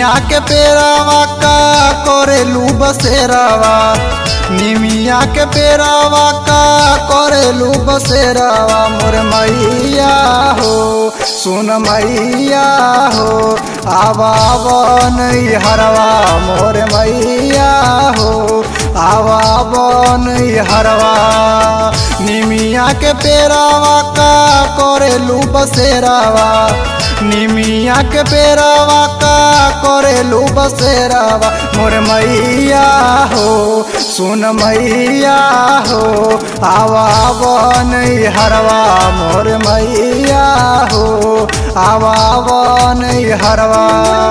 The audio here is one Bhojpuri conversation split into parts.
निमिया के पेरावा का करेलू बसेरावा, निमिया के पेरावा का करेलू बसेरावा। मोर मैया हो सुन मैया हो, आवा आवा नैहरवा मोर मैया हो, आवा आवा नैहरवा। निमिया के पेरावा का करेलू बसेरावा, निमिया के पेरावा का करेलू बसेरावा। मोर मैया हो सुन मैया हो, आवा आवा नैहरवा मोर मैया हो, आवा आवा नैहरवा।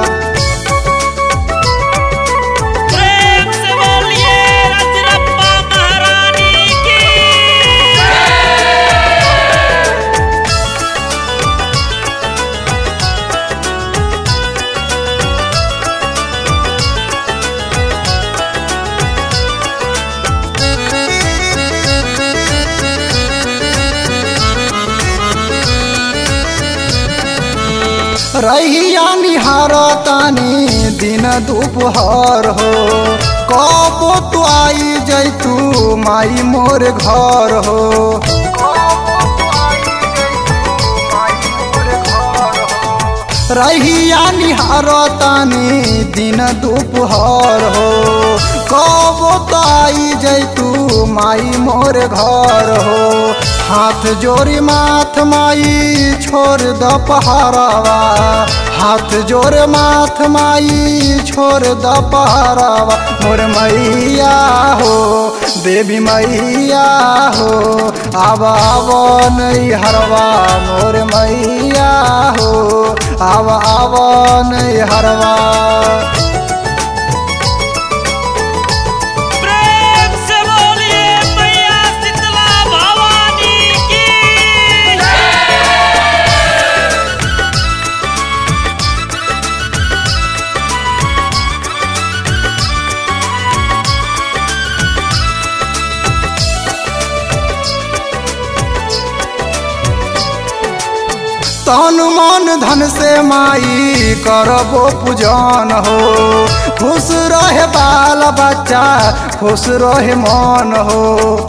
रहिया निहार तानी दिन दोपहर हो, कबो तू आई जैतू माई मोर घर हो। रहिया निहार तानी दिन दोपहर हो, कबो तो आई जैतू माई मोर घर हो। हाथ जोड़ी माथ माई छोड़ द पहाड़ावा, हाथ जोड़ माथ माई छोड़ द पहाड़ावा। मोर मैया हो देवी मैया हो, आवा आवा नैहरवा मोर मैया हो, आवा आवा नैहरवा। तन मन धन से माई करबो पूजन हो, खुश रहे बाल बच्चा खुश रहे मन हो।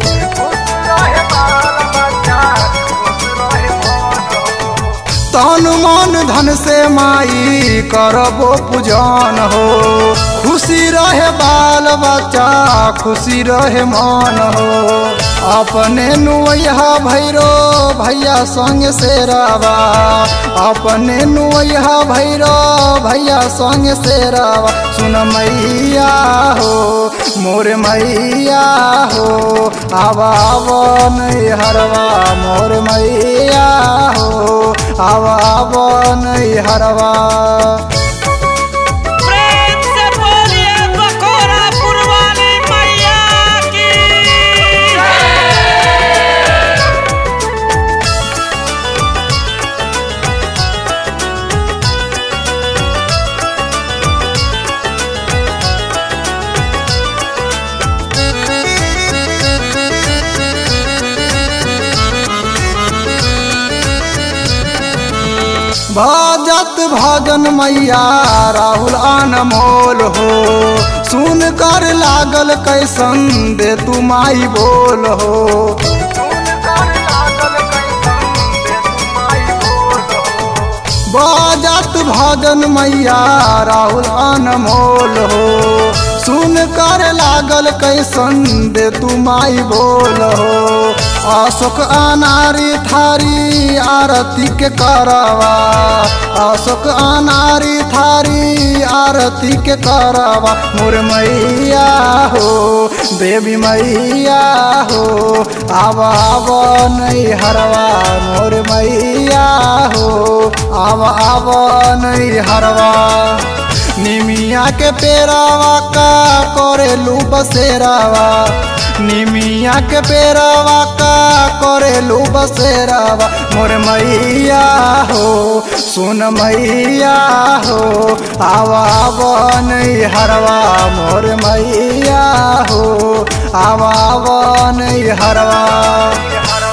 तन मन धन से माई करबो पूजन हो, खुशी रहे बाल बच्चा खुशी रहे मन हो। अपने नुया भैरो भैया संग शेरावा, अपने नुया भैरो भैया संग शेरावा। सुन मैया हो मोर मैया हो, आवा आवा नैहरवा मोर मैया हो, आवा आवा नैहरवा। भजत भजन मैया राहुल अनमोल हो, सुन कर लागल कैसन दे तू माई बोल हो। भजत भजन मैया राहुल अनमोल हो, सुन कर लागल कैसन दे तू माई बोल हो। अशोक अनारी थारी आरती के करवा, अशोक अनारी थारी आरती के करवा। मोर मैया हो देवी मैया हो, आवा आवा नैहरवा मोर मैया हो, आवा आवा नैहरवा। निमिया के पेरावा का करेलू बसेरावा, निमिया के पेरावा का करेलू बसेरावा। मोर मैया हो सुन मैया हो, आवा आवा नैहरवा मोर मैया हो, आवा आवा नैहरवा।